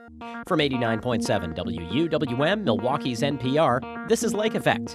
From 89.7 WUWM, Milwaukee's NPR, this is Lake Effect.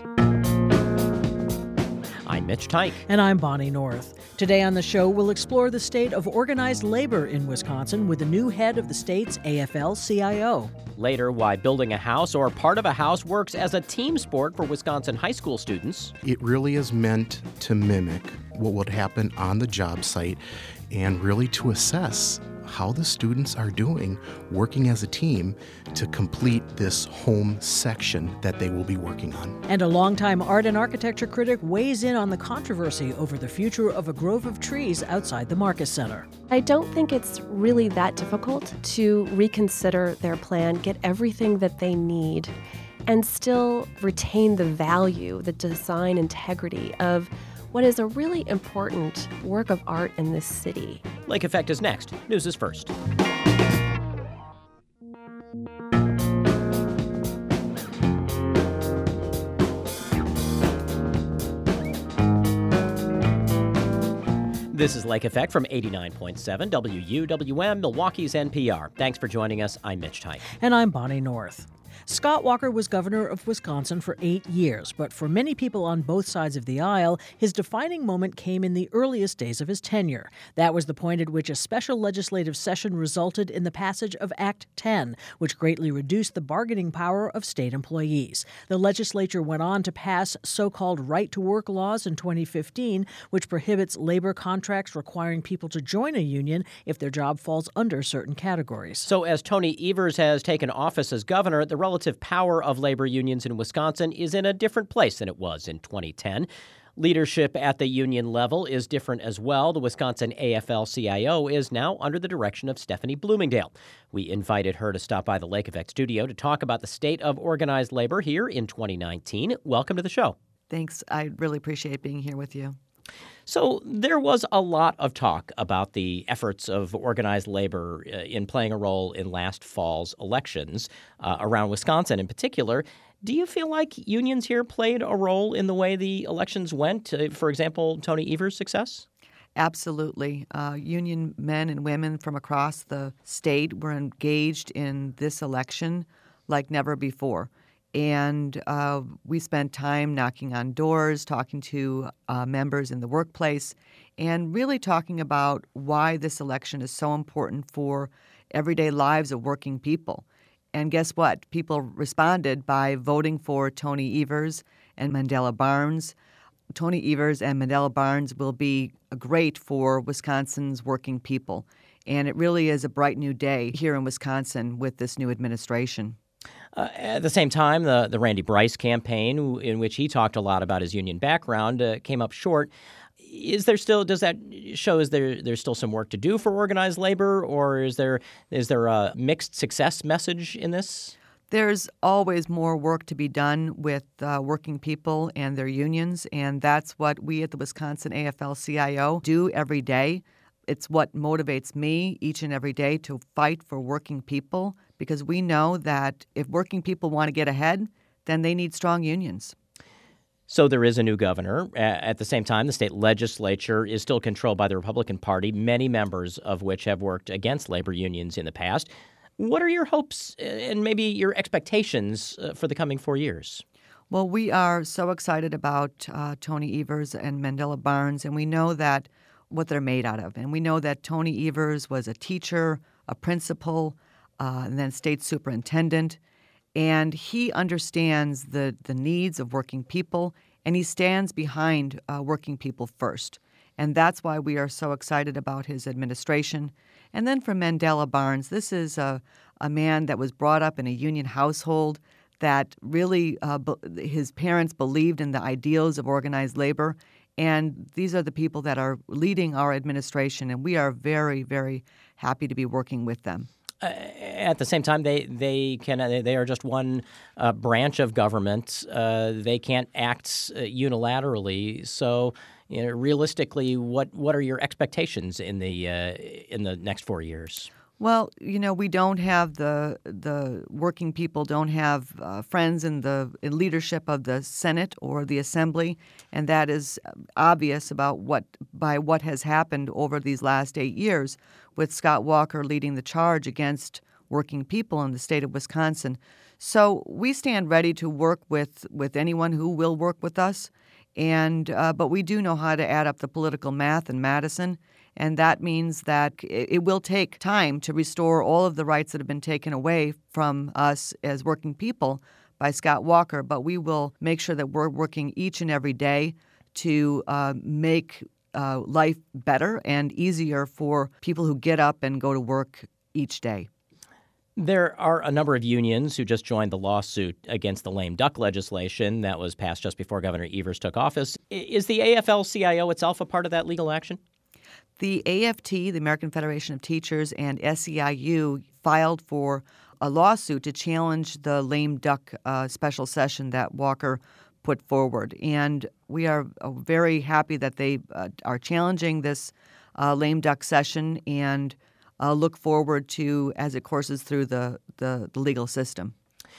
I'm Mitch Teich. And I'm Bonnie North. Today on the show, we'll explore the state of organized labor in Wisconsin with the new head of the state's AFL-CIO. Later, why building a house or part of a house works as a team sport for Wisconsin high school students. It really is meant to mimic what would happen on the job site and really to assess how the students are doing working as a team to complete this home section that they will be working on. And a longtime art and architecture critic weighs in on the controversy over the future of a grove of trees outside the Marcus Center. I don't think it's really that difficult to reconsider their plan, get everything that they need, and still retain the value, the design integrity of what is a really important work of art in this city. Lake Effect is next. News is first. This is Lake Effect from 89.7 WUWM, Milwaukee's NPR. Thanks for joining us. I'm Mitch Teich. And I'm Bonnie North. Scott Walker was governor of Wisconsin for 8 years, but for many people on both sides of the aisle, his defining moment came in the earliest days of his tenure. That was the point at which a special legislative session resulted in the passage of Act 10, which greatly reduced the bargaining power of state employees. The legislature went on to pass so-called right-to-work laws in 2015, which prohibits labor contracts requiring people to join a union if their job falls under certain categories. So as Tony Evers has taken office as governor, the relative power of labor unions in Wisconsin is in a different place than it was in 2010. Leadership at the union level is different as well. The Wisconsin AFL-CIO is now under the direction of Stephanie Bloomingdale. We invited her to stop by the Lake Effect studio to talk about the state of organized labor here in 2019. Welcome to the show. Thanks. I really appreciate being here with you. So there was a lot of talk about the efforts of organized labor in playing a role in last fall's elections around Wisconsin in particular. Do you feel like unions here played a role in the way the elections went? For example, Tony Evers' success? Absolutely. Union men and women from across the state were engaged in this election like never before. And we spent time knocking on doors, talking to members in the workplace, and really talking about why this election is so important for everyday lives of working people. And guess what? People responded by voting for Tony Evers and Mandela Barnes. Tony Evers and Mandela Barnes will be great for Wisconsin's working people. And it really is a bright new day here in Wisconsin with this new administration. At the same time, the Randy Bryce campaign, in which he talked a lot about his union background, came up short. Does that show there's still some work to do for organized labor, or is there a mixed success message in this? There's always more work to be done with working people and their unions, and that's what we at the Wisconsin AFL-CIO do every day. It's what motivates me each and every day to fight for working people, because we know that if working people want to get ahead, then they need strong unions. So there is a new governor. At the same time, the state legislature is still controlled by the Republican Party, many members of which have worked against labor unions in the past. What are your hopes and maybe your expectations for the coming 4 years? Well, we are so excited about Tony Evers and Mandela Barnes, and we know that what they're made out of. And we know that Tony Evers was a teacher, a principal, and then state superintendent. And he understands the needs of working people, and he stands behind working people first. And that's why we are so excited about his administration. And then for Mandela Barnes, this is a man that was brought up in a union household that really his parents believed in the ideals of organized labor. And these are the people that are leading our administration, and we are very, very happy to be working with them. At the same time, they are just one branch of government. They can't act unilaterally. So, realistically, what are your expectations in the next 4 years? Well, we don't have the working people don't have friends in leadership of the Senate or the Assembly, and that is obvious by what has happened over these last 8 years, with Scott Walker leading the charge against working people in the state of Wisconsin. So we stand ready to work with anyone who will work with us. But we do know how to add up the political math in Madison, and that means that it will take time to restore all of the rights that have been taken away from us as working people by Scott Walker. But we will make sure that we're working each and every day to make life better and easier for people who get up and go to work each day. There are a number of unions who just joined the lawsuit against the lame duck legislation that was passed just before Governor Evers took office. Is the AFL-CIO itself a part of that legal action? The AFT, the American Federation of Teachers, and SEIU filed for a lawsuit to challenge the lame duck special session that Walker put forward. And we are very happy that they are challenging this lame duck session and look forward to as it courses through the legal system.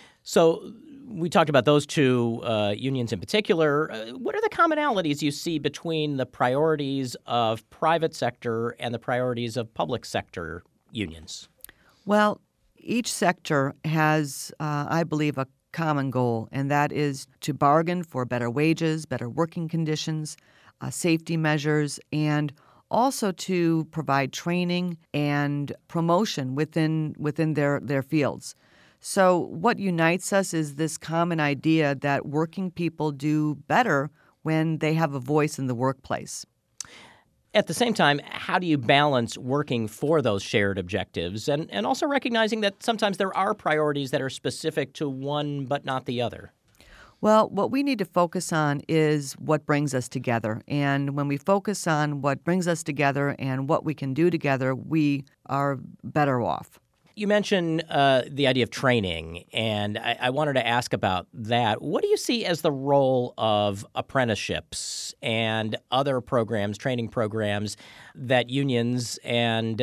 So we talked about those two unions in particular. What are the commonalities you see between the priorities of private sector and the priorities of public sector unions? Well, each sector has, I believe, a common goal, and that is to bargain for better wages, better working conditions, safety measures, and also to provide training and promotion within their fields. So what unites us is this common idea that working people do better when they have a voice in the workplace. At the same time, how do you balance working for those shared objectives and also recognizing that sometimes there are priorities that are specific to one but not the other? Well, what we need to focus on is what brings us together. And when we focus on what brings us together and what we can do together, we are better off. You mentioned the idea of training, and I wanted to ask about that. What do you see as the role of apprenticeships and other programs, training programs that unions and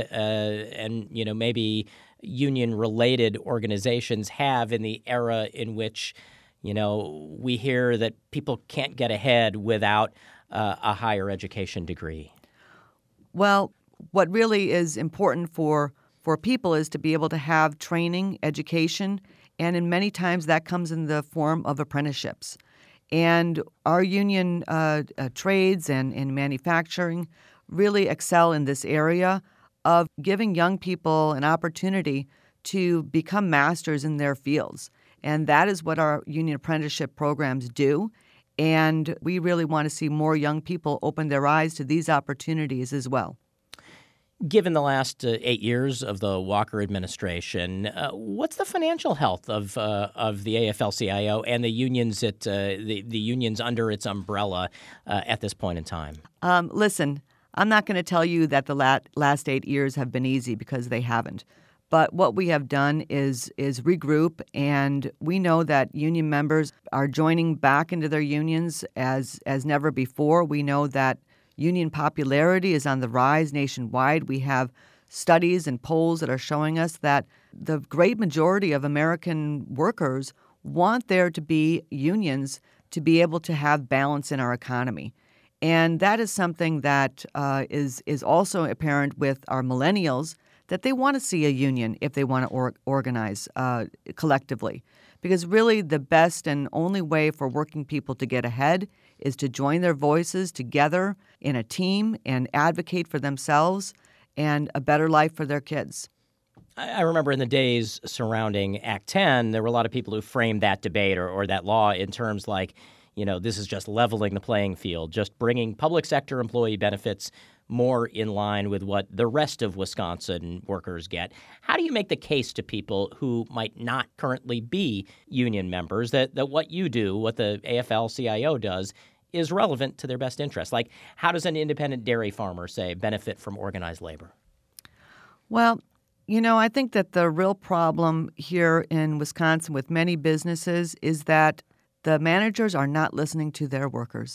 maybe union-related organizations have in the era in which we hear that people can't get ahead without a higher education degree? Well, what really is important for people is to be able to have training, education, and in many times that comes in the form of apprenticeships. And our union trades and manufacturing really excel in this area of giving young people an opportunity to become masters in their fields. And that is what our union apprenticeship programs do. And we really want to see more young people open their eyes to these opportunities as well. Given the last 8 years of the Walker administration, what's the financial health of the AFL-CIO and the unions the unions under its umbrella at this point in time? Listen, I'm not going to tell you that the last 8 years have been easy because they haven't. But what we have done is regroup, and we know that union members are joining back into their unions as never before. We know that union popularity is on the rise nationwide. We have studies and polls that are showing us that the great majority of American workers want there to be unions to be able to have balance in our economy. And that is something that is also apparent with our millennials, that they want to see a union if they want to organize collectively. Because really the best and only way for working people to get ahead is to join their voices together in a team and advocate for themselves and a better life for their kids. I remember in the days surrounding Act 10, there were a lot of people who framed that debate or that law in terms like, this is just leveling the playing field, just bringing public sector employee benefits more in line with what the rest of Wisconsin workers get. How do you make the case to people who might not currently be union members that what you do, what the AFL-CIO does, is relevant to their best interests? Like, how does an independent dairy farmer, say, benefit from organized labor? Well, I think that the real problem here in Wisconsin with many businesses is that the managers are not listening to their workers.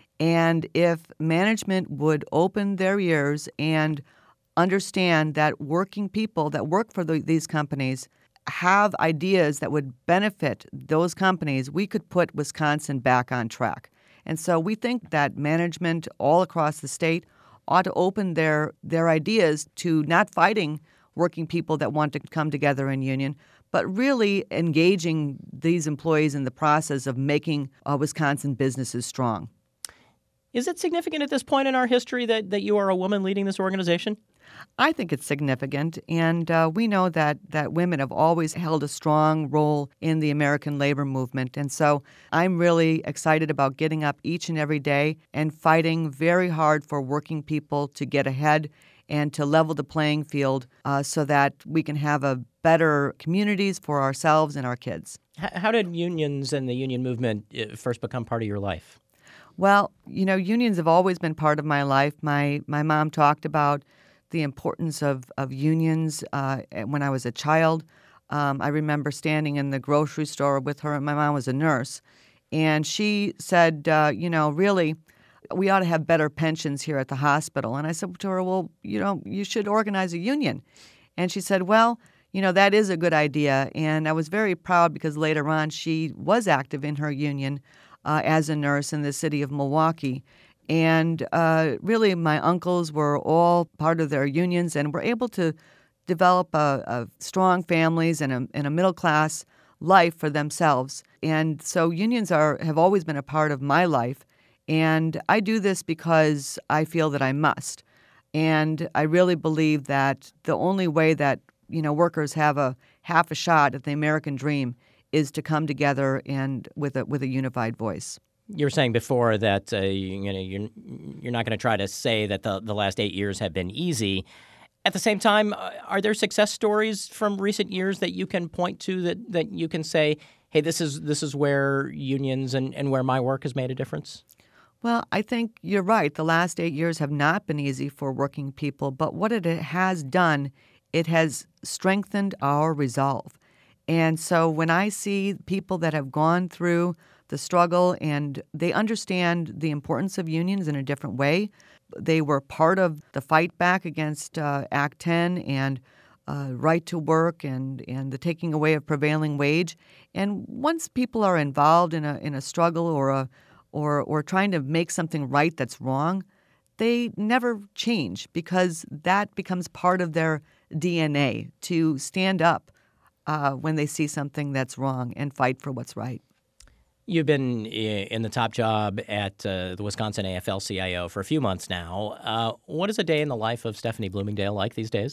And if management would open their ears and understand that working people that work for these companies have ideas that would benefit those companies, we could put Wisconsin back on track. And so we think that management all across the state ought to open their ideas to not fighting working people that want to come together in union, but really engaging these employees in the process of making Wisconsin businesses strong. Is it significant at this point in our history that you are a woman leading this organization? I think it's significant, and we know that women have always held a strong role in the American labor movement. And so I'm really excited about getting up each and every day and fighting very hard for working people to get ahead and to level the playing field so that we can have a better communities for ourselves and our kids. How did unions and the union movement first become part of your life? Well, unions have always been part of my life. My mom talked about the importance of unions when I was a child. I remember standing in the grocery store with her, and my mom was a nurse, and she said, really, we ought to have better pensions here at the hospital. And I said to her, well, you should organize a union. And she said, well, that is a good idea. And I was very proud because later on she was active in her union as a nurse in the city of Milwaukee. And really, my uncles were all part of their unions and were able to develop a strong families and a middle-class life for themselves. And so unions have always been a part of my life. And I do this because I feel that I must. And I really believe that the only way that workers have half a shot at the American dream is to come together and with a unified voice. You were saying before that you're not going to try to say that the last 8 years have been easy. At the same time, are there success stories from recent years that you can point to that you can say, hey, this is where unions and where my work has made a difference? Well, I think you're right. The last 8 years have not been easy for working people, but what it has done, it has strengthened our resolve. And so when I see people that have gone through the struggle and they understand the importance of unions in a different way, they were part of the fight back against Act 10 and right to work and the taking away of prevailing wage. And once people are involved in a struggle or trying to make something right that's wrong, they never change because that becomes part of their DNA to stand up when they see something that's wrong and fight for what's right. You've been in the top job at the Wisconsin AFL-CIO for a few months now. What is a day in the life of Stephanie Bloomingdale like these days?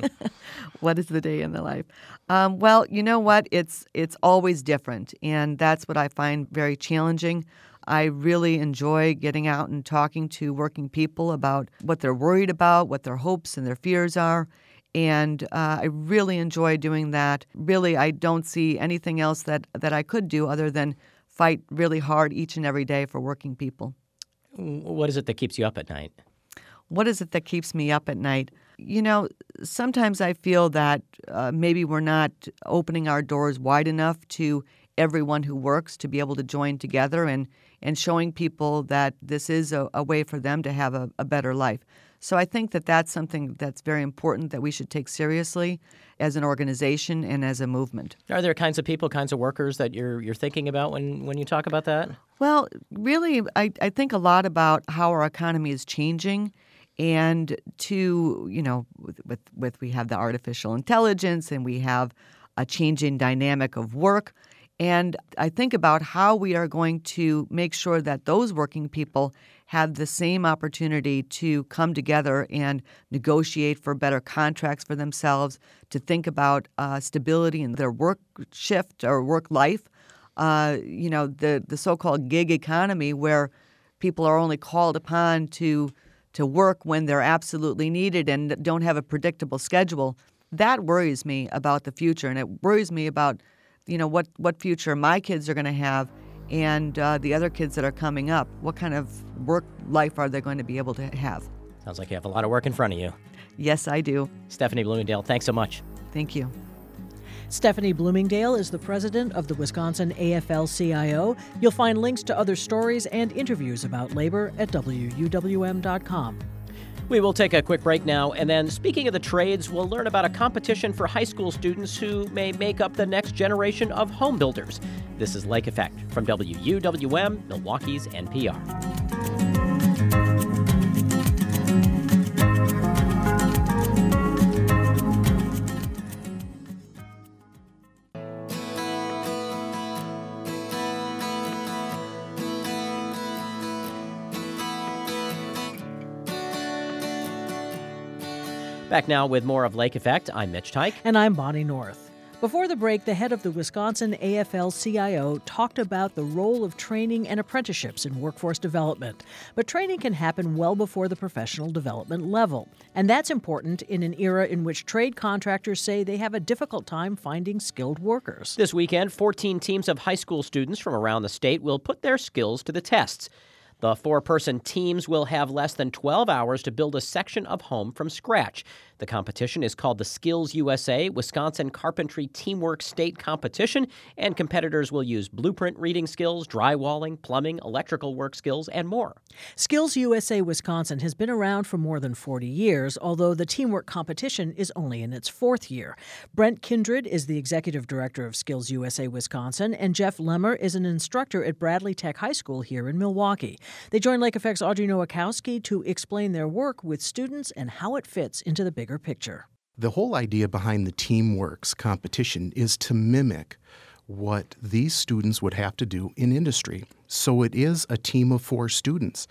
What is the day in the life? Well, you know what? It's always different, and that's what I find very challenging. I really enjoy getting out and talking to working people about what they're worried about, what their hopes and their fears are. And I really enjoy doing that. Really, I don't see anything else that I could do other than fight really hard each and every day for working people. What is it that keeps you up at night? What is it that keeps me up at night? Sometimes I feel that maybe we're not opening our doors wide enough to everyone who works to be able to join together and showing people that this is a way for them to have a better life. So I think that that's something that's very important that we should take seriously as an organization and as a movement. Are there kinds of people, kinds of workers that you're thinking about when you talk about that? Well, really, I think a lot about how our economy is changing. And we have the artificial intelligence and we have a changing dynamic of work. And I think about how we are going to make sure that those working people have the same opportunity to come together and negotiate for better contracts for themselves, to think about stability in their work shift or work life. The so-called gig economy where people are only called upon to work when they're absolutely needed and don't have a predictable schedule. That worries me about the future, and it worries me about what future my kids are going to have and the other kids that are coming up. What kind of work life are they going to be able to have? Sounds like you have a lot of work in front of you. Yes, I do. Stephanie Bloomingdale, thanks so much. Thank you. Stephanie Bloomingdale is the president of the Wisconsin AFL-CIO. You'll find links to other stories and interviews about labor at WUWM.com. We will take a quick break now, and then speaking of the trades, we'll learn about a competition for high school students who may make up the next generation of home builders. This is Lake Effect from WUWM, Milwaukee's NPR. Back now with more of Lake Effect. I'm Mitch Teich. And I'm Bonnie North. Before the break, the head of the Wisconsin AFL-CIO talked about the role of training and apprenticeships in workforce development. But training can happen well before the professional development level. And that's important in an era in which trade contractors say they have a difficult time finding skilled workers. This weekend, 14 teams of high school students from around the state will put their skills to the tests. The four-person teams will have less than 12 hours to build a section of home from scratch. The competition is called the Skills USA Wisconsin Carpentry Teamwork State Competition, and competitors will use blueprint reading skills, drywalling, plumbing, electrical work skills, and more. Skills USA Wisconsin has been around for more than 40 years, although the teamwork competition is only in its fourth year. Brent Kindred is the executive director of Skills USA Wisconsin, and Jeff Lemmer is an instructor at Bradley Tech High School here in Milwaukee. They join Lake Effect's Audrey Nowakowski to explain their work with students and how it fits into the bigger picture. The whole idea behind the TeamWorks competition is to mimic what these students would have to do in industry. So it is a team of 4 students.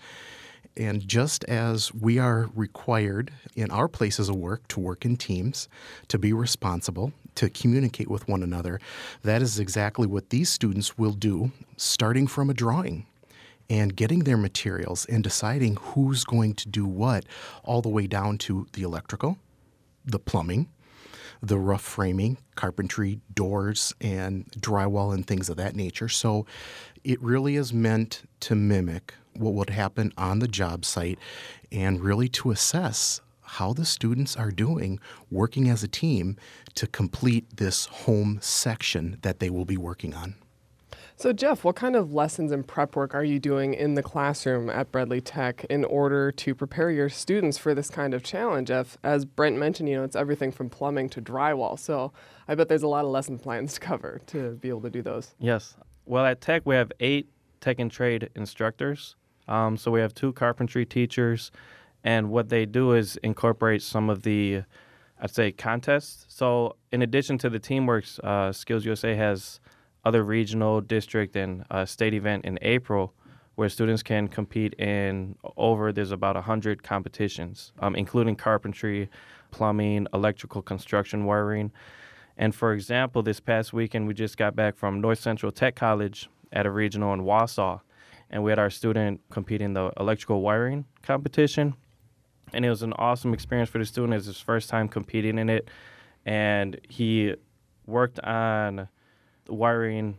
And just as we are required in our places of work to work in teams, to be responsible, to communicate with one another, that is exactly what these students will do, starting from a drawing and getting their materials and deciding who's going to do what, all the way down to the electrical, the plumbing, the rough framing, carpentry, doors, and drywall and things of that nature. So it really is meant to mimic what would happen on the job site and really to assess how the students are doing working as a team to complete this home section that they will be working on. So, Jeff, what kind of lessons and prep work are you doing in the classroom at Bradley Tech in order to prepare your students for this kind of challenge? As Brent mentioned, it's everything from plumbing to drywall. So I bet there's a lot of lesson plans to cover to be able to do those. Yes. Well, at Tech, we have 8 tech and trade instructors. So we have 2 carpentry teachers. And what they do is incorporate some of the, I'd say, contests. So in addition to the TeamWorks, Skills USA has other regional, district, and state event in April where students can compete in there's about 100 competitions, including carpentry, plumbing, electrical construction, wiring. And for example, this past weekend, we just got back from North Central Tech College at a regional in Wausau, and we had our student compete in the electrical wiring competition. And it was an awesome experience for the student. It was his first time competing in it, and he worked on wiring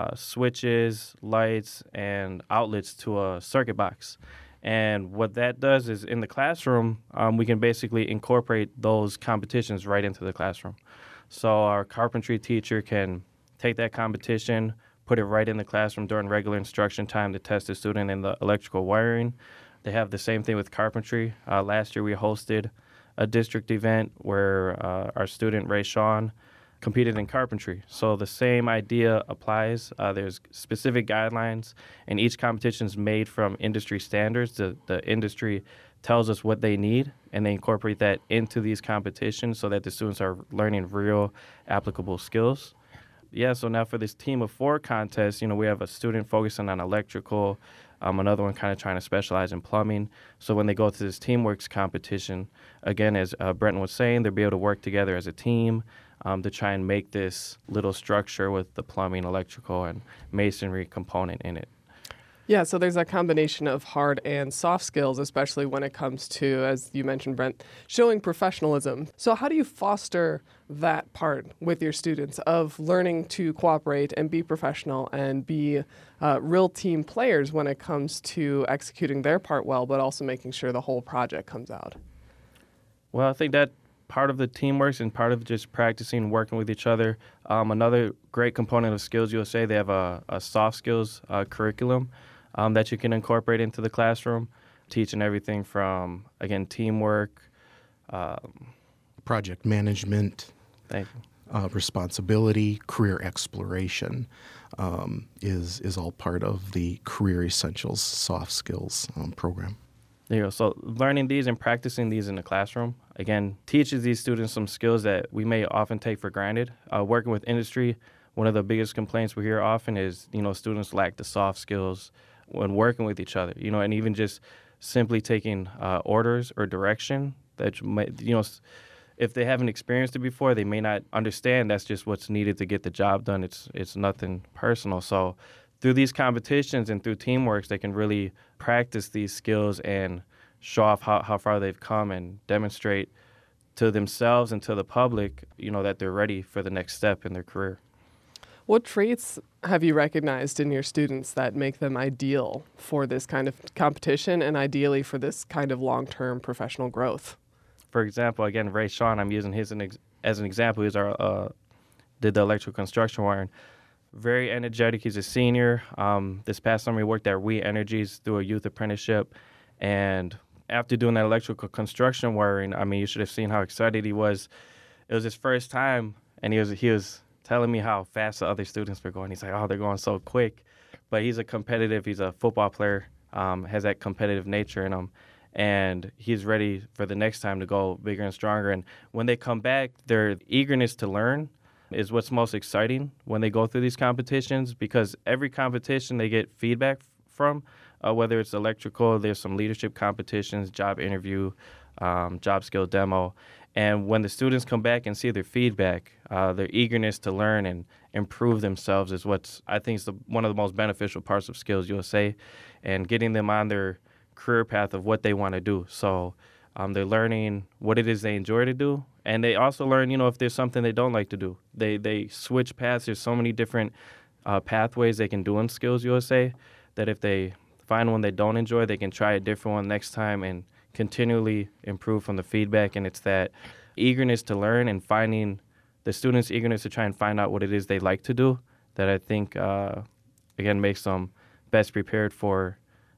switches, lights, and outlets to a circuit box. And what that does is in the classroom, we can basically incorporate those competitions right into the classroom. So our carpentry teacher can take that competition, put it right in the classroom during regular instruction time to test the student in the electrical wiring. They have the same thing with carpentry. Last year we hosted a district event where our student, Ray Sean, competed in carpentry. So the same idea applies. There's specific guidelines, and each competition is made from industry standards. The industry tells us what they need, and they incorporate that into these competitions so that the students are learning real applicable skills. Yeah, so now for this team of 4 contest, we have a student focusing on electrical, another one kind of trying to specialize in plumbing. So when they go to this TeamWorks competition, again, as Brenton was saying, they'll be able to work together as a team to try and make this little structure with the plumbing, electrical, and masonry component in it. Yeah, so there's a combination of hard and soft skills, especially when it comes to, as you mentioned, Brent, showing professionalism. So how do you foster that part with your students of learning to cooperate and be professional and be real team players when it comes to executing their part well, but also making sure the whole project comes out? Well, I think that part of the teamwork and part of just practicing working with each other. Another great component of Skills USA, they have a soft skills curriculum that you can incorporate into the classroom, teaching everything from, again, teamwork. Project management. Thank you. Responsibility, career exploration is all part of the Career Essentials Soft Skills program. There you go. So learning these and practicing these in the classroom, again, teaches these students some skills that we may often take for granted. Working with industry, one of the biggest complaints we hear often is, students lack the soft skills when working with each other, and even just simply taking orders or direction that, if they haven't experienced it before, they may not understand that's just what's needed to get the job done. It's nothing personal. So through these competitions and through teamwork, they can really practice these skills and show off how far they've come and demonstrate to themselves and to the public, that they're ready for the next step in their career. What traits have you recognized in your students that make them ideal for this kind of competition and ideally for this kind of long-term professional growth? For example, again, Ray Sean, I'm using his as an example. He's did the electrical construction wiring. Very energetic. He's a senior. This past summer, he worked at We Energies through a youth apprenticeship. And after doing that electrical construction wiring, you should have seen how excited he was. It was his first time, and he was telling me how fast the other students were going. He's like, oh, they're going so quick. But he's a football player, has that competitive nature in him. And he's ready for the next time to go bigger and stronger. And when they come back, their eagerness to learn is what's most exciting when they go through these competitions, because every competition they get feedback from, whether it's electrical, there's some leadership competitions, job interview, job skill demo. And when the students come back and see their feedback, their eagerness to learn and improve themselves is what's, I think, is one of the most beneficial parts of Skills USA, and getting them on their career path of what they want to do. So they're learning what it is they enjoy to do, and they also learn, if there's something they don't like to do. They switch paths. There's so many different pathways they can do in Skills USA that if they find one they don't enjoy, they can try a different one next time and continually improve from the feedback. And it's that eagerness to learn and finding the students' eagerness to try and find out what it is they like to do that I think, again, makes them best prepared for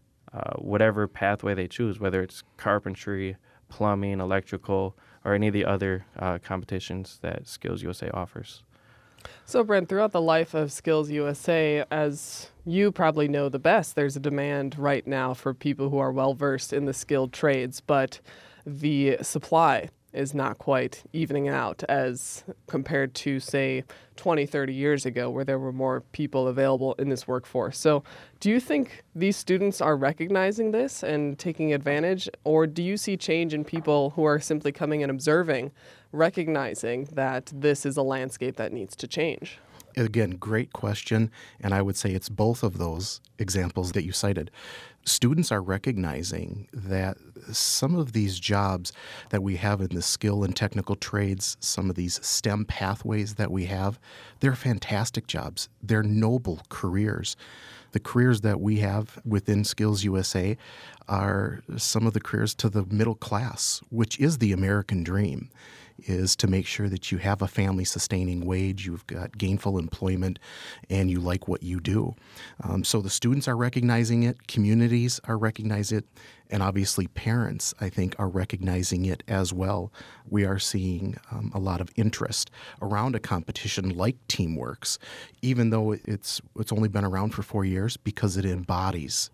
whatever pathway they choose, whether it's carpentry, plumbing, electrical, or any of the other competitions that Skills USA offers. So, Brent, throughout the life of Skills USA, as you probably know the best, there's a demand right now for people who are well-versed in the skilled trades, but the supply is not quite evening out as compared to, say, 20, 30 years ago, where there were more people available in this workforce. So do you think these students are recognizing this and taking advantage, or do you see change in people who are simply coming and observing, recognizing that this is a landscape that needs to change? Again, great question, and I would say it's both of those examples that you cited. Students are recognizing that some of these jobs that we have in the skill and technical trades, some of these STEM pathways that we have, they're fantastic jobs. They're noble careers. The careers that we have within Skills USA are some of the careers to the middle class, which is the American dream, is to make sure that you have a family-sustaining wage, you've got gainful employment, and you like what you do. So the students are recognizing it, communities are recognizing it, and obviously parents, I think, are recognizing it as well. We are seeing a lot of interest around a competition like TeamWorks, even though it's only been around for 4 years, because it embodies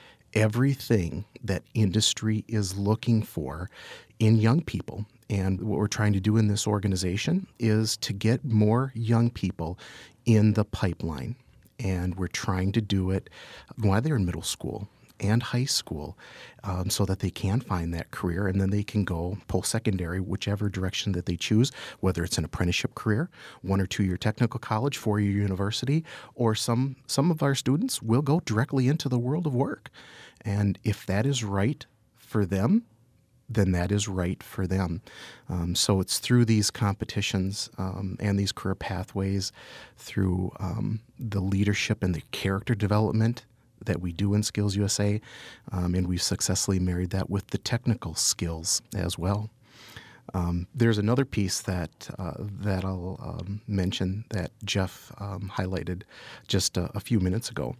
everything that industry is looking for in young people. And what we're trying to do in this organization is to get more young people in the pipeline. And we're trying to do it while they're in middle school and high school, so that they can find that career, and then they can go post-secondary, whichever direction that they choose, whether it's an apprenticeship career, 1 or 2 year technical college, 4-year university, or some of our students will go directly into the world of work. And if that is right for them, then that is right for them. So it's through these competitions and these career pathways, through the leadership and the character development that we do in Skills USA, and we've successfully married that with the technical skills as well. There's another piece that I'll mention that Jeff highlighted just a few minutes ago.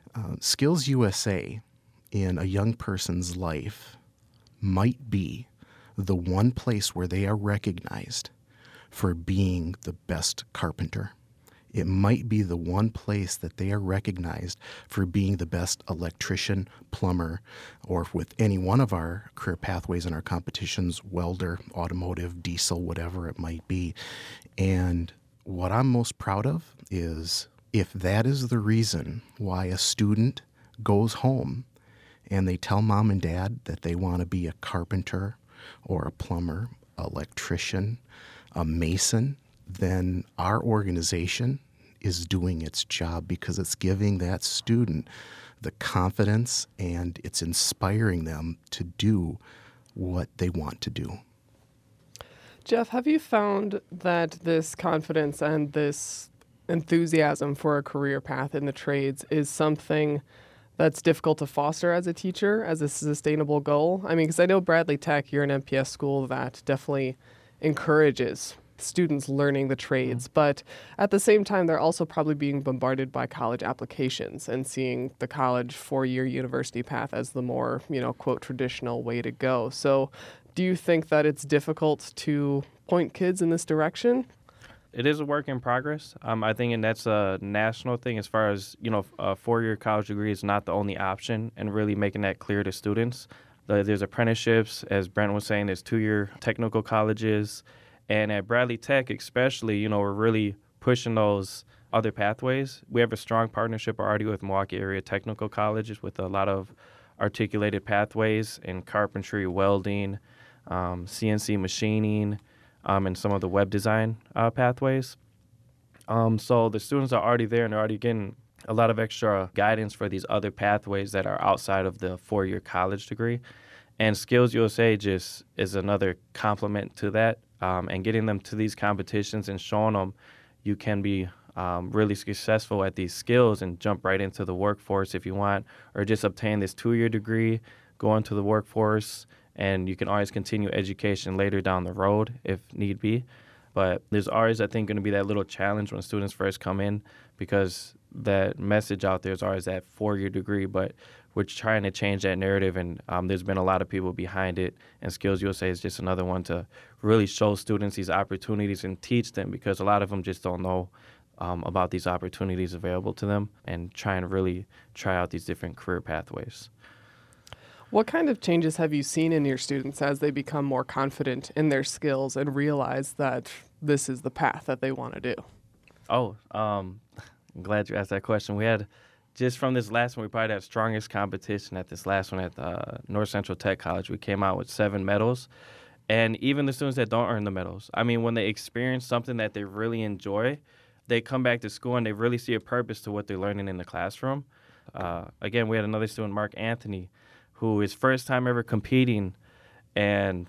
Skills USA in a young person's life might be the one place where they are recognized for being the best carpenter. It might be the one place that they are recognized for being the best electrician, plumber, or with any one of our career pathways in our competitions, welder, automotive, diesel, whatever it might be. And what I'm most proud of is if that is the reason why a student goes home and they tell mom and dad that they want to be a carpenter or a plumber, electrician, a mason, then our organization is doing its job because it's giving that student the confidence and it's inspiring them to do what they want to do. Jeff, have you found that this confidence and this enthusiasm for a career path in the trades is something that's difficult to foster as a teacher, as a sustainable goal? I mean, because I know Bradley Tech, you're an MPS school that definitely encourages students learning the trades, but at the same time, they're also probably being bombarded by college applications and seeing the college four-year university path as the more, quote, traditional way to go. So do you think that it's difficult to point kids in this direction? It is a work in progress. I think, and that's a national thing as far as, a four-year college degree is not the only option, and really making that clear to students. There's apprenticeships, as Brent was saying, there's two-year technical colleges. And at Bradley Tech especially, we're really pushing those other pathways. We have a strong partnership already with Milwaukee Area Technical Colleges with a lot of articulated pathways in carpentry, welding, CNC machining, and some of the web design pathways. So the students are already there and they're already getting a lot of extra guidance for these other pathways that are outside of the four-year college degree. And Skills USA just is another complement to that. And getting them to these competitions and showing them you can be really successful at these skills and jump right into the workforce if you want, or just obtain this two-year degree, go into the workforce, and you can always continue education later down the road if need be. But there's always, I think, going to be that little challenge when students first come in, because that message out there is always that four-year degree, but we're trying to change that narrative, and there's been a lot of people behind it, and Skills USA is just another one to really show students these opportunities and teach them, because a lot of them just don't know about these opportunities available to them, and try and really try out these different career pathways. What kind of changes have you seen in your students as they become more confident in their skills and realize that this is the path that they want to do? I'm glad you asked that question. We had, just from this last one, we probably had strongest competition at this last one at North Central Tech College. We came out with 7 medals. And even the students that don't earn the medals, I mean, when they experience something that they really enjoy, they come back to school and they really see a purpose to what they're learning in the classroom. Again, we had another student, Mark Anthony, who his first time ever competing, and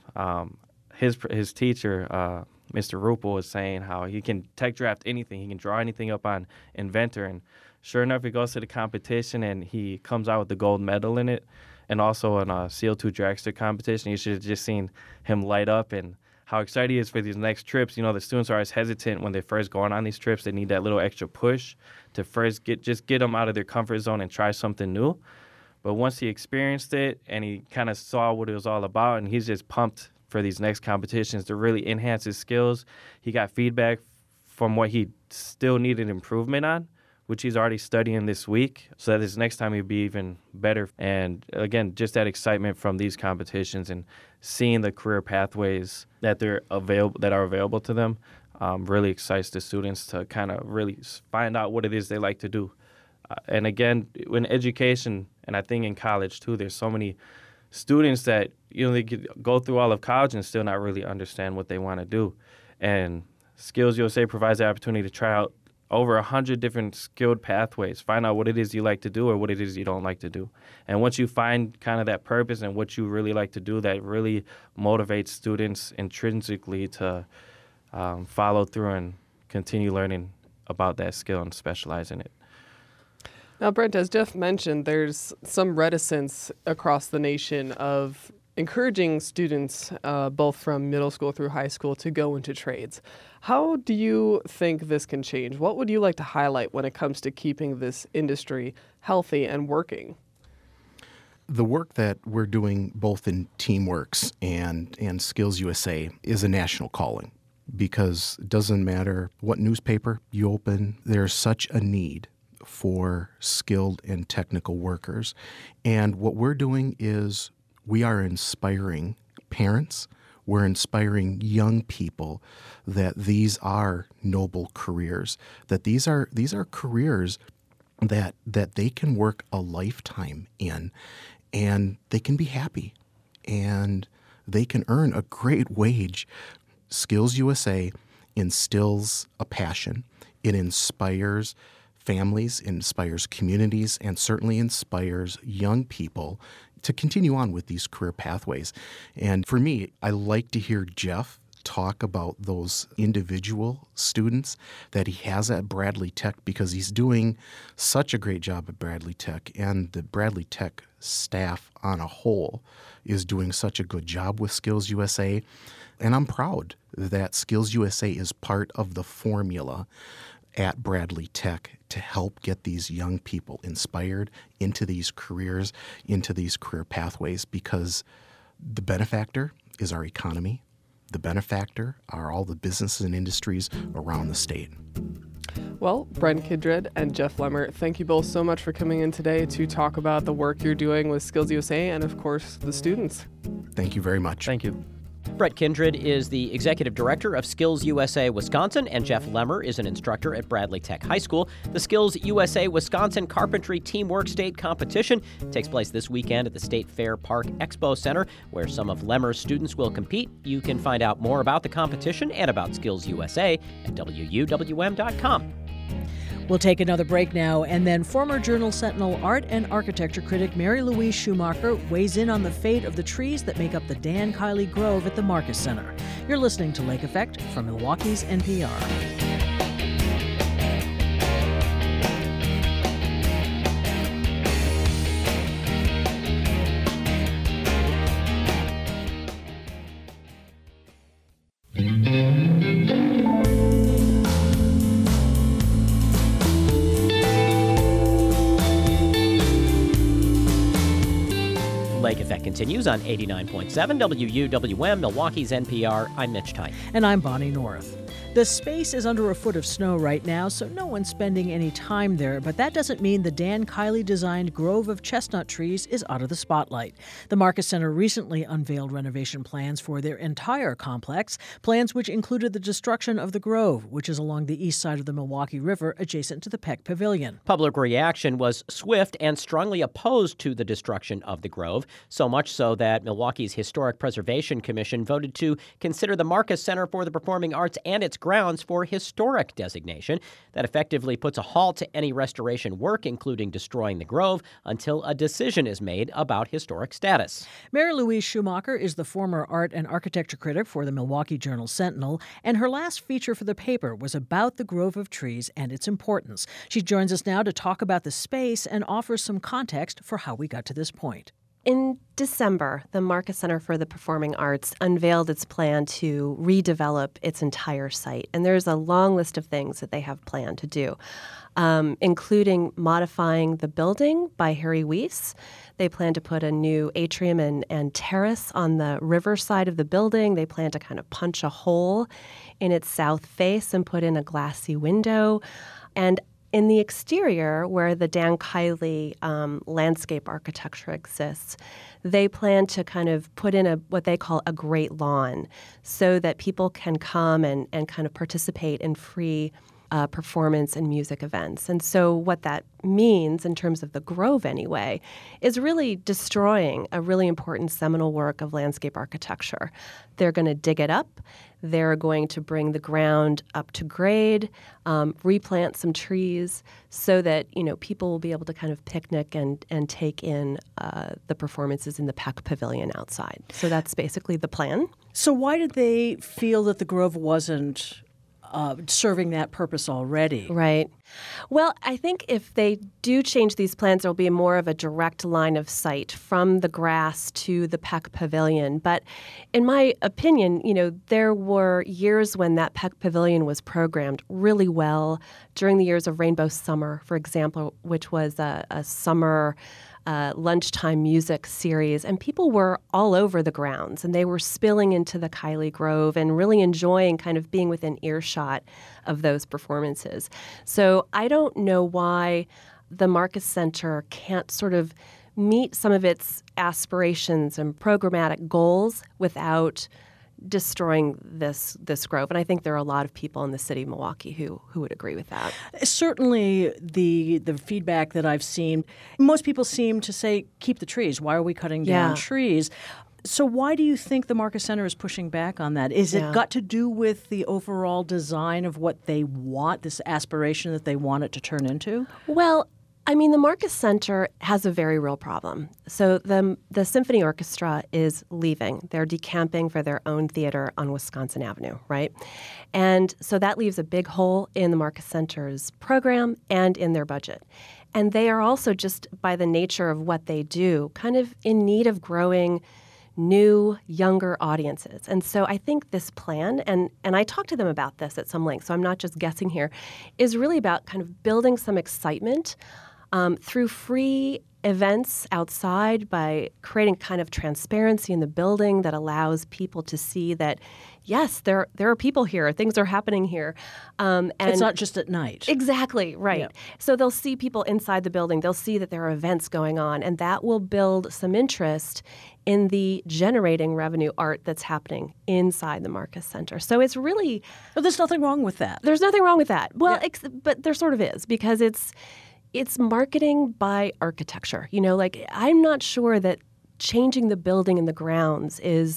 his teacher, Mr. Rupel, was saying how he can tech draft anything. He can draw anything up on Inventor. And sure enough, he goes to the competition and he comes out with the gold medal in it, and also in a CO2 dragster competition. You should have just seen him light up and how excited he is for these next trips. The students are always hesitant when they're first going on these trips. They need that little extra push to first get them out of their comfort zone and try something new. But once he experienced it and he kind of saw what it was all about, and he's just pumped for these next competitions to really enhance his skills. He got feedback from what he still needed improvement on, which he's already studying this week, so that this next time he'll be even better. And again, just that excitement from these competitions and seeing the career pathways that are available to them really excites the students to kind of really find out what it is they like to do. And again, in education, and I think in college too, there's so many students that they could go through all of college and still not really understand what they want to do. And Skills USA provides the opportunity to try out over 100 different skilled pathways, find out what it is you like to do or what it is you don't like to do. And once you find kind of that purpose and what you really like to do, that really motivates students intrinsically to follow through and continue learning about that skill and specialize in it. Now, Brent, as Jeff mentioned, there's some reticence across the nation of encouraging students, both from middle school through high school, to go into trades. How do you think this can change? What would you like to highlight when it comes to keeping this industry healthy and working? The work that we're doing both in TeamWorks and Skills USA is a national calling, because it doesn't matter what newspaper you open, there's such a need for skilled and technical workers. And what we're doing is we are inspiring parents, we're inspiring young people that these are noble careers, that these are careers that they can work a lifetime in, and they can be happy. And they can earn a great wage. Skills USA instills a passion. It inspires families, inspires communities, and certainly inspires young people to continue on with these career pathways. And for me, I like to hear Jeff talk about those individual students that he has at Bradley Tech, because he's doing such a great job at Bradley Tech, and the Bradley Tech staff on a whole is doing such a good job with Skills USA. And I'm proud that Skills USA is part of the formula at Bradley Tech to help get these young people inspired into these careers, into these career pathways, because the benefactor is our economy. The benefactor are all the businesses and industries around the state. Well, Brent Kindred and Jeff Lemmer, thank you both so much for coming in today to talk about the work you're doing with Skills USA and, of course, the students. Thank you very much. Thank you. Brett Kindred is the executive director of Skills USA Wisconsin, and Jeff Lemmer is an instructor at Bradley Tech High School. The Skills USA Wisconsin Carpentry Teamwork State Competition takes place this weekend at the State Fair Park Expo Center, where some of Lemmer's students will compete. You can find out more about the competition and about Skills USA at WUWM.com. We'll take another break now, and then former Journal Sentinel art and architecture critic Mary Louise Schumacher weighs in on the fate of the trees that make up the Dan Kiley Grove at the Marcus Center. You're listening to Lake Effect from Milwaukee's NPR. Lake Effect continues on 89.7 WUWM, Milwaukee's NPR. I'm Mitch Tyne. And I'm Bonnie North. The space is under a foot of snow right now, so no one's spending any time there, but that doesn't mean the Dan Kiley-designed grove of chestnut trees is out of the spotlight. The Marcus Center recently unveiled renovation plans for their entire complex, plans which included the destruction of the grove, which is along the east side of the Milwaukee River, adjacent to the Peck Pavilion. Public reaction was swift and strongly opposed to the destruction of the grove, so much so that Milwaukee's Historic Preservation Commission voted to consider the Marcus Center for the Performing Arts and its grounds for historic designation. That effectively puts a halt to any restoration work, including destroying the grove, until a decision is made about historic status. Mary Louise Schumacher is the former art and architecture critic for the Milwaukee Journal Sentinel, and her last feature for the paper was about the grove of trees and its importance. She joins us now to talk about the space and offers some context for how we got to this point. In December, the Marcus Center for the Performing Arts unveiled its plan to redevelop its entire site. And there's a long list of things that they have planned to do, including modifying the building by Harry Weiss. They plan to put a new atrium and terrace on the river side of the building. They plan to kind of punch a hole in its south face and put in a glassy window. And in the exterior, where the Dan Kiley landscape architecture exists, they plan to kind of put in what they call a great lawn so that people can come and kind of participate in free performance and music events. And so what that means, in terms of the grove anyway, is really destroying a really important seminal work of landscape architecture. They're going to dig it up. They're going to bring the ground up to grade, replant some trees so that, people will be able to kind of picnic and take in the performances in the Peck Pavilion outside. So that's basically the plan. So why did they feel that the grove wasn't serving that purpose already? Right. Well, I think if they do change these plans, there will be more of a direct line of sight from the grass to the Peck Pavilion. But in my opinion, there were years when that Peck Pavilion was programmed really well during the years of Rainbow Summer, for example, which was a summer lunchtime music series, and people were all over the grounds, and they were spilling into the Kiley Grove and really enjoying kind of being within earshot of those performances. So I don't know why the Marcus Center can't sort of meet some of its aspirations and programmatic goals without destroying this grove. And I think there are a lot of people in the city of Milwaukee who would agree with that. Certainly the feedback that I've seen, most people seem to say, keep the trees. Why are we cutting down trees? So why do you think the Marcus Center is pushing back on that? Is it got to do with the overall design of what they want, this aspiration that they want it to turn into? Well, I mean, the Marcus Center has a very real problem. So the symphony orchestra is leaving. They're decamping for their own theater on Wisconsin Avenue, right? And so that leaves a big hole in the Marcus Center's program and in their budget. And they are also, just by the nature of what they do, kind of in need of growing new, younger audiences. And so I think this plan, and I talked to them about this at some length, so I'm not just guessing here, is really about kind of building some excitement through free events outside, by creating kind of transparency in the building that allows people to see that, yes, there are people here, things are happening here. And it's not just at night. Exactly, right. Yeah. So they'll see people inside the building. They'll see that there are events going on, and that will build some interest in the generating revenue art that's happening inside the Marcus Center. So it's really... But there's nothing wrong with that. There's nothing wrong with that. Well, but there sort of is, because it's marketing by architecture. You know, like, I'm not sure that changing the building and the grounds is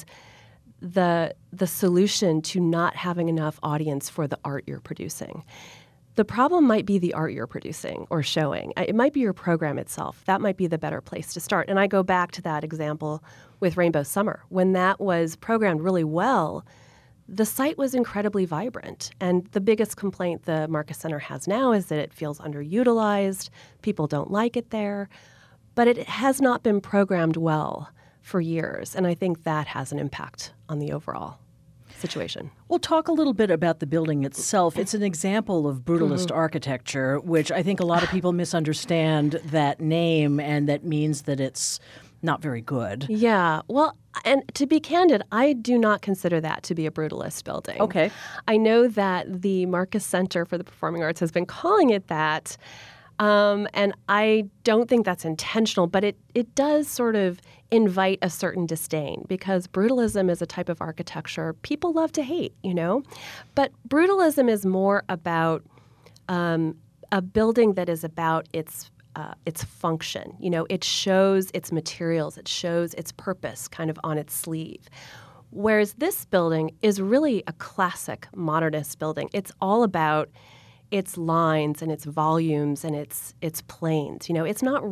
the solution to not having enough audience for the art you're producing. The problem might be the art you're producing or showing. It might be your program itself. That might be the better place to start. And I go back to that example with Rainbow Summer. When that was programmed really well, the site was incredibly vibrant. And the biggest complaint the Marcus Center has now is that it feels underutilized. People don't like it there. But it has not been programmed well for years. And I think that has an impact on the overall situation. We'll talk a little bit about the building itself. It's an example of brutalist architecture, which I think a lot of people misunderstand that name, and that means that it's not very good. Yeah. Well, and to be candid, I do not consider that to be a brutalist building. Okay. I know that the Marcus Center for the Performing Arts has been calling it that, and I don't think that's intentional, but it does sort of invite a certain disdain, because brutalism is a type of architecture people love to hate, you know? But brutalism is more about a building that is about its function. You know, it shows its materials, it shows its purpose kind of on its sleeve. Whereas this building is really a classic modernist building. It's all about its lines and its volumes and its planes. You know, it's not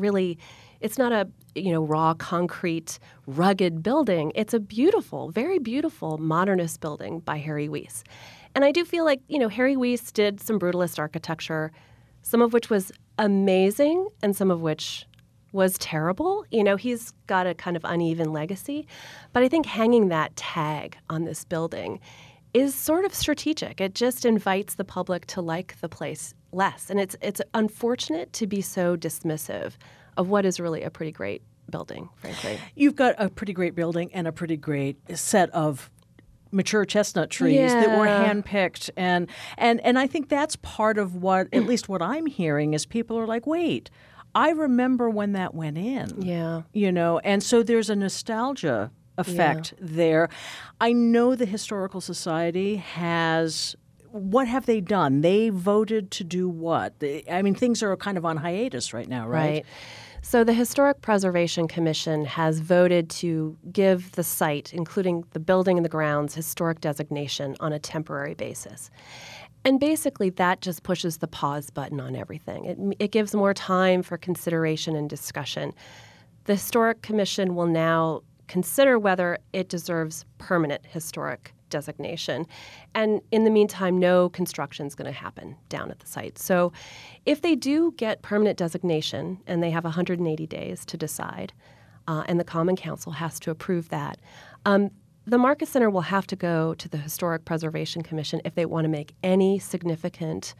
a raw concrete, rugged building. It's a beautiful, very beautiful modernist building by Harry Weiss. And I do feel like, Harry Weiss did some brutalist architecture, some of which was amazing and some of which was terrible. He's got a kind of uneven legacy. But I think hanging that tag on this building is sort of strategic. It just invites the public to like the place less. And it's unfortunate to be so dismissive of what is really a pretty great building, frankly. You've got a pretty great building and a pretty great set of mature chestnut trees that were handpicked. And I think that's part of what, at least what I'm hearing, is people are like, wait, I remember when that went in. Yeah. And so there's a nostalgia effect there. I know the Historical Society has... What have they done? They voted to do what? Things are kind of on hiatus right now, right? Right. So the Historic Preservation Commission has voted to give the site, including the building and the grounds, historic designation on a temporary basis. And basically that just pushes the pause button on everything. It gives more time for consideration and discussion. The Historic Commission will now consider whether it deserves permanent historic designation. And in the meantime, no construction is going to happen down at the site. So if they do get permanent designation, and they have 180 days to decide, and the Common Council has to approve that, the Marcus Center will have to go to the Historic Preservation Commission if they want to make any significant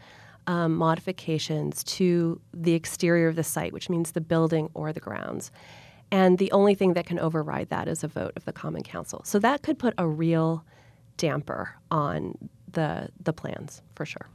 modifications to the exterior of the site, which means the building or the grounds. And the only thing that can override that is a vote of the Common Council. So that could put a real damper on the plans, for sure.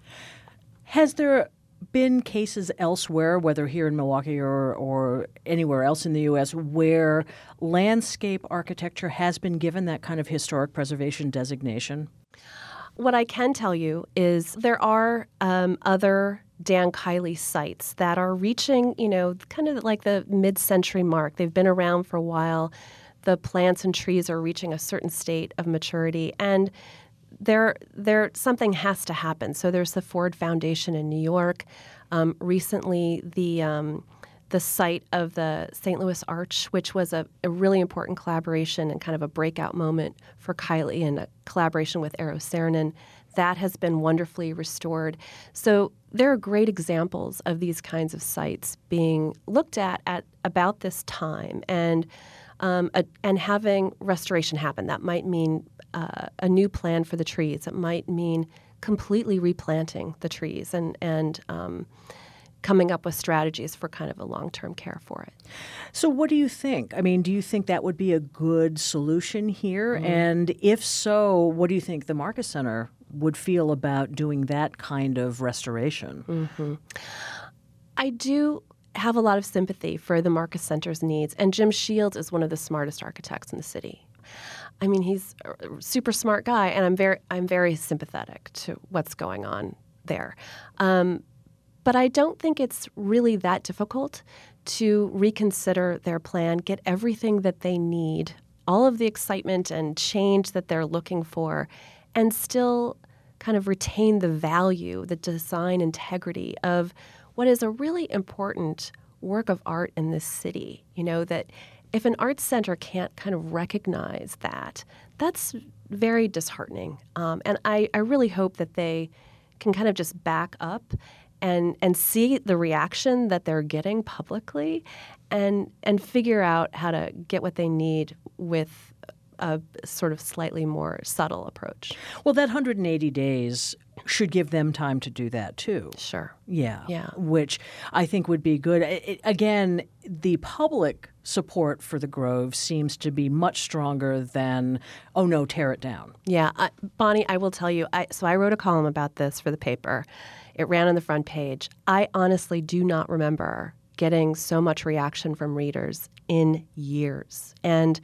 Has there been cases elsewhere, whether here in Milwaukee or anywhere else in the U.S., where landscape architecture has been given that kind of historic preservation designation? What I can tell you is there are other Dan Kiley sites that are reaching, kind of like the mid-century mark. They've been around for a while. the plants and trees are reaching a certain state of maturity, and something has to happen. So there's the Ford Foundation in New York. Recently, the site of the St. Louis Arch, which was a really important collaboration and kind of a breakout moment for Kylie and a collaboration with Eero Saarinen, that has been wonderfully restored. So there are great examples of these kinds of sites being looked at about this time and having restoration happen. That might mean a new plan for the trees. It might mean completely replanting the trees and coming up with strategies for kind of a long-term care for it. So what do you think? I mean, do you think that would be a good solution here? Mm-hmm. And if so, what do you think the Marcus Center would feel about doing that kind of restoration? Mm-hmm. I do have a lot of sympathy for the Marcus Center's needs, and Jim Shields is one of the smartest architects in the city. I mean, he's a super smart guy, and I'm very sympathetic to what's going on there. But I don't think it's really that difficult to reconsider their plan, get everything that they need, all of the excitement and change that they're looking for, and still kind of retain the value, the design integrity of what is a really important work of art in this city. You know, that if an arts center can't kind of recognize that, that's very disheartening. And I really hope that they can kind of just back up and see the reaction that they're getting publicly and figure out how to get what they need with a sort of slightly more subtle approach. Well, that 180 days should give them time to do that, too. Sure. Yeah. Yeah. Which I think would be good. Again, the public support for the Grove seems to be much stronger than, oh, no, tear it down. Yeah. Bonnie, I will tell you, so I wrote a column about this for the paper. It ran on the front page. I honestly do not remember getting so much reaction from readers in years. And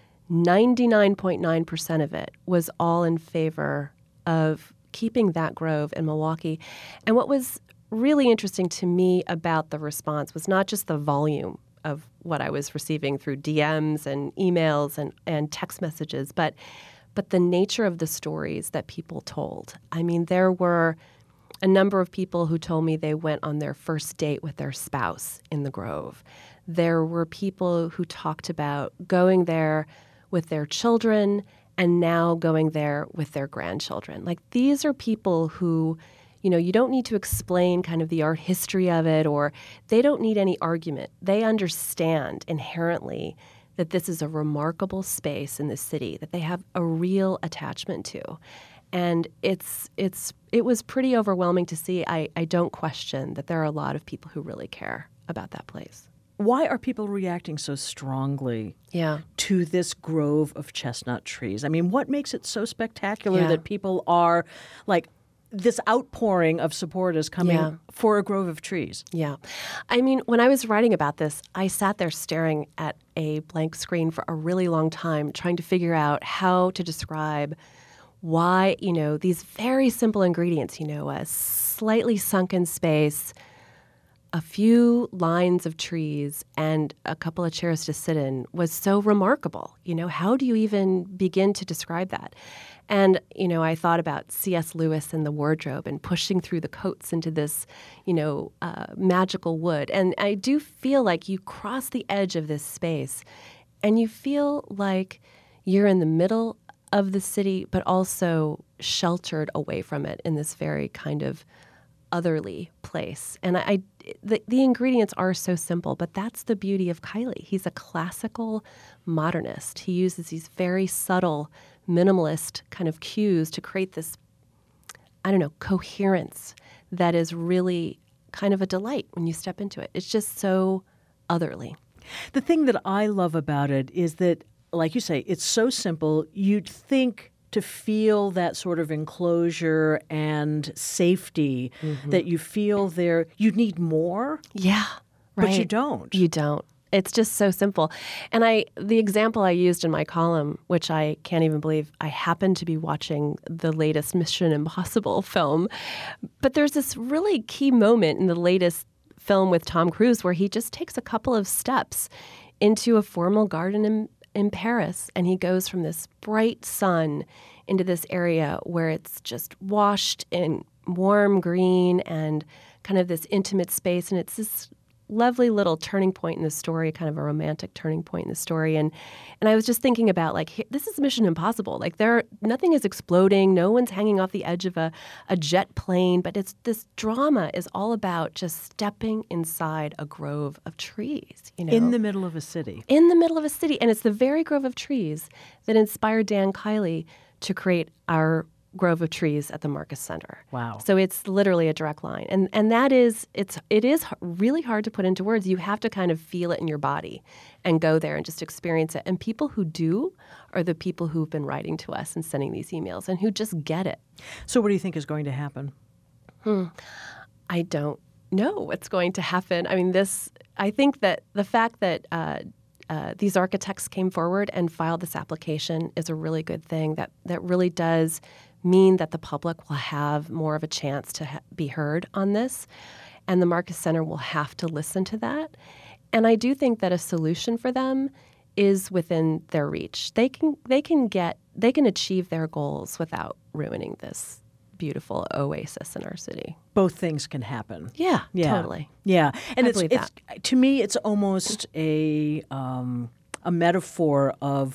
99.9% of it was all in favor of keeping that grove in Milwaukee. And what was really interesting to me about the response was not just the volume of what I was receiving through DMs and emails and text messages, but the nature of the stories that people told. I mean, there were a number of people who told me they went on their first date with their spouse in the Grove. There were people who talked about going there with their children and now going there with their grandchildren. Like, these are people who, you know, you don't need to explain kind of the art history of it, or they don't need any argument. They understand inherently that this is a remarkable space in the city that they have a real attachment to. And it was pretty overwhelming to see. I don't question that there are a lot of people who really care about that place. Why are people reacting so strongly to this grove of chestnut trees? I mean, what makes it so spectacular that people are like, this outpouring of support is coming for a grove of trees? Yeah. I mean, when I was writing about this, I sat there staring at a blank screen for a really long time, trying to figure out how to describe why, you know, these very simple ingredients, you know, a slightly sunken space, a few lines of trees, and a couple of chairs to sit in was so remarkable. You know, how do you even begin to describe that? And, you know, I thought about C.S. Lewis and the wardrobe and pushing through the coats into this, you know, magical wood. And I do feel like you cross the edge of this space and you feel like you're in the middle of the city, but also sheltered away from it in this very kind of otherly place. And the ingredients are so simple, but that's the beauty of Kylie. He's a classical modernist. He uses these very subtle, minimalist kind of cues to create this, I don't know, coherence that is really kind of a delight when you step into it. It's just so otherly. The thing that I love about it is that, like you say, it's so simple. You'd think to feel that sort of enclosure and safety that you feel there, you need more. Yeah, right. But you don't. You don't. It's just so simple. And the example I used in my column, which I can't even believe, I happened to be watching the latest Mission Impossible film. But there's this really key moment in the latest film with Tom Cruise where he just takes a couple of steps into a formal garden in Paris, and he goes from this bright sun into this area where it's just washed in warm green and kind of this intimate space, and it's this lovely little turning point in the story, kind of a romantic turning point in the story. And I was just thinking about, like, this is Mission Impossible. Like, nothing is exploding. No one's hanging off the edge of a jet plane. But this drama is all about just stepping inside a grove of trees, you know. In the middle of a city. In the middle of a city. And it's the very grove of trees that inspired Dan Kiley to create our grove of trees at the Marcus Center. Wow. So it's literally a direct line. And that is, it is really hard to put into words. You have to kind of feel it in your body and go there and just experience it. And people who do are the people who've been writing to us and sending these emails and who just get it. So what do you think is going to happen? I don't know what's going to happen. I mean, I think that the fact that these architects came forward and filed this application is a really good thing. That really does mean that the public will have more of a chance to be heard on this, and the Marcus Center will have to listen to that. And I do think that a solution for them is within their reach. They can achieve their goals without ruining this beautiful oasis in our city. Both things can happen. Yeah. Totally. Yeah, and I believe it's to me, it's almost a metaphor of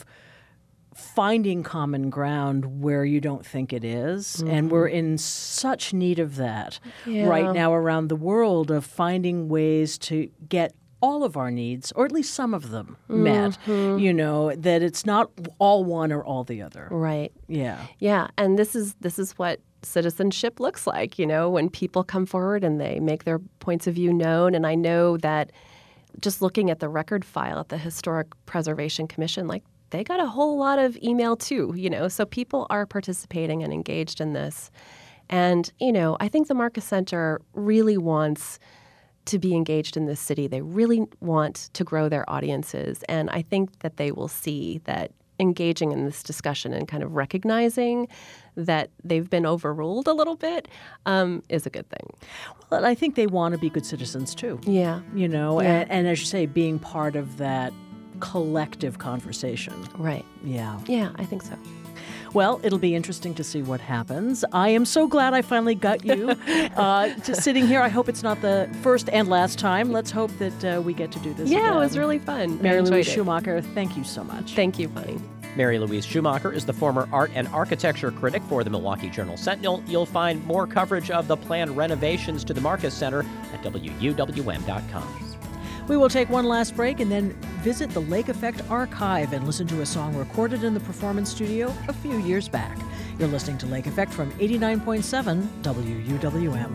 finding common ground where you don't think it is. And we're in such need of that right now around the world, of finding ways to get all of our needs, or at least some of them, met. You know, that it's not all one or all the other. Right. Yeah. Yeah, and this is what citizenship looks like, you know, when people come forward and they make their points of view known. And I know that just looking at the record file at the Historic Preservation Commission, like, they got a whole lot of email too, you know, so people are participating and engaged in this. And, you know, I think the Marcus Center really wants to be engaged in this city. They really want to grow their audiences. And I think that they will see that engaging in this discussion and kind of recognizing that they've been overruled a little bit is a good thing. Well, I think they want to be good citizens too. Yeah. You know, Yeah. and as you say, being part of that collective conversation. Right. Yeah. Yeah, I think so. Well, it'll be interesting to see what happens. I am so glad I finally got you just sitting here. I hope it's not the first and last time. Let's hope that we get to do this Yeah, again. it was really fun. Mary I enjoyed Louise it. Schumacher, thank you so much. Thank you, Bonnie. Mary Louise Schumacher is the former art and architecture critic for the Milwaukee Journal-Sentinel. You'll find more coverage of the planned renovations to the Marcus Center at WUWM.com. We will take one last break and then visit the Lake Effect Archive and listen to a song recorded in the Performance Studio a few years back. You're listening to Lake Effect from 89.7 WUWM.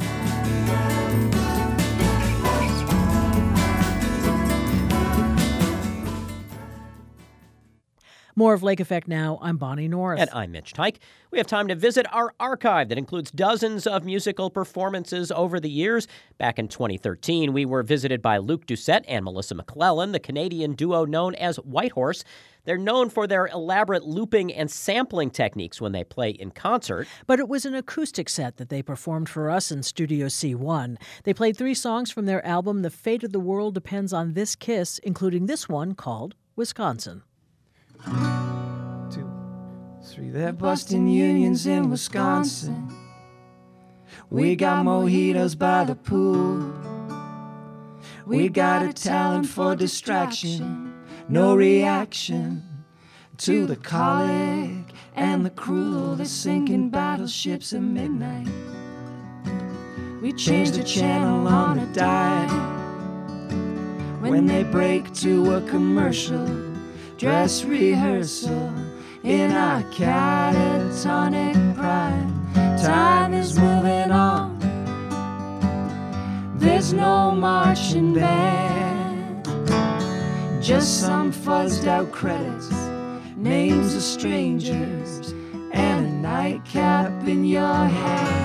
More of Lake Effect now. I'm Bonnie North. And I'm Mitch Teich. We have time to visit our archive that includes dozens of musical performances over the years. Back in 2013, we were visited by Luke Doucette and Melissa McClellan, the Canadian duo known as Whitehorse. They're known for their elaborate looping and sampling techniques when they play in concert. But it was an acoustic set that they performed for us in Studio C1. They played 3 songs from their album The Fate of the World Depends on This Kiss, including this one called Wisconsin. 2, 3, they're busting unions in Wisconsin. We got mojitos by the pool. We got a talent for distraction, no reaction to the colic and the cruel, the sinking battleships at midnight. We change the channel on a dime when they break to a commercial dress rehearsal in our catatonic prime. Time is moving on. There's no marching band, just some fuzzed out credits, names of strangers, and a nightcap in your hand.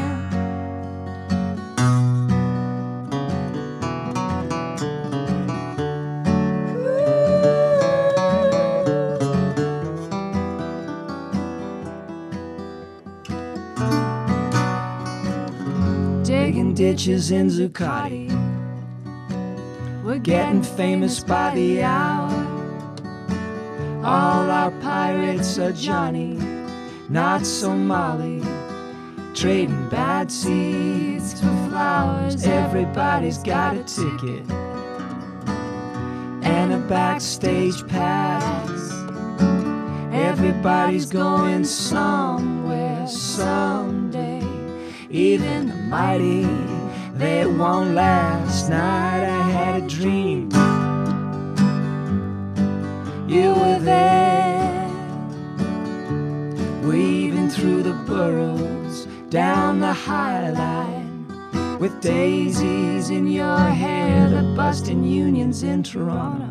Ditches in Zuccotti, we're getting famous by the hour. All our pirates are Johnny, not Somali, trading bad seeds for flowers. Everybody's got a ticket and a backstage pass. Everybody's going somewhere someday. Even the mighty, they won't last. Night I had a dream you were there, weaving through the burrows down the High Line, with daisies in your hair, the busting unions in Toronto.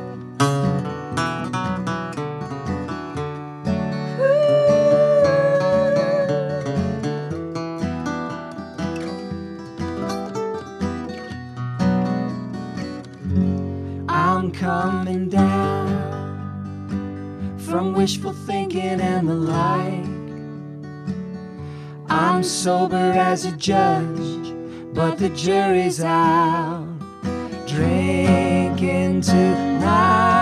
I'm coming down from wishful thinking and the like. I'm sober as a judge, but the jury's out, drinking tonight.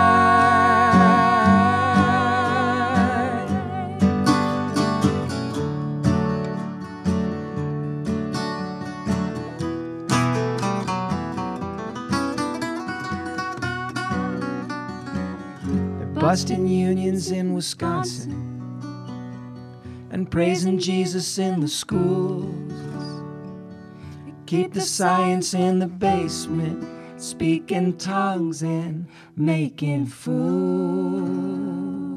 They're busting unions in Wisconsin and praising Jesus in the schools. Keep the science in the basement, speaking tongues and making fools.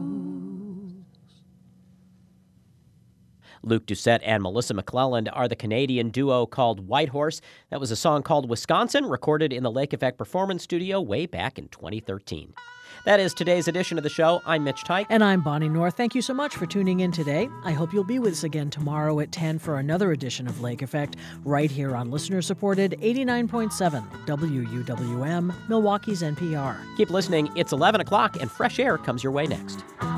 Luke Doucette and Melissa McClelland are the Canadian duo called Whitehorse. That was a song called Wisconsin, recorded in the Lake Effect Performance Studio way back in 2013. That is today's edition of the show. I'm Mitch Teich. And I'm Bonnie North. Thank you so much for tuning in today. I hope you'll be with us again tomorrow at 10 for another edition of Lake Effect, right here on listener-supported 89.7 WUWM, Milwaukee's NPR. Keep listening. It's 11 o'clock, and fresh air comes your way next.